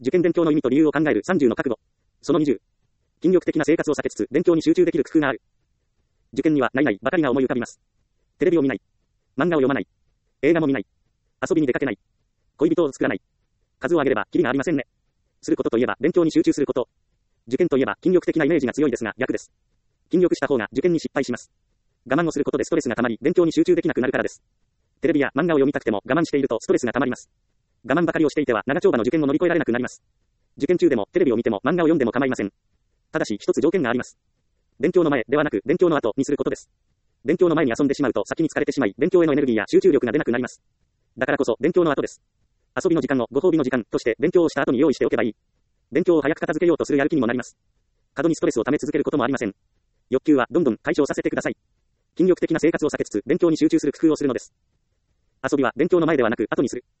受験勉強の意味と理由を考える30の覚悟。その20。禁欲的な生活を避けつつ勉強に集中できる工夫がある。受験にはないないばかりが思い浮かびます。テレビを見ない。漫画を読まない。映画も見ない。遊びに出かけない。恋人を作らない。数を挙げればキリがありませんね。することといえば勉強に集中すること。受験といえば禁欲的なイメージが強いですが逆です。禁欲した方が受験に失敗します。我慢をすることでストレスが溜まり勉強に集中できなくなるからです。テレビや漫画を読みたくても我慢しているとストレスが溜まります。我慢ばかりをしていては長丁場の受験を乗り越えられなくなります。受験中でもテレビを見ても漫画を読んでも構いません。ただし一つ条件があります。勉強の前ではなく勉強の後にすることです。勉強の前に遊んでしまうと先に疲れてしまい勉強へのエネルギーや集中力が出なくなります。だからこそ勉強の後です。遊びの時間をご褒美の時間として勉強をした後に用意しておけばいい。勉強を早く片付けようとするやる気にもなります。過度にストレスを溜め続けることもありません。欲求はどんどん解消させてください。禁欲的な生活を避けつつ勉強に集中する工夫をするのです。遊びは勉強の前ではなく後にする。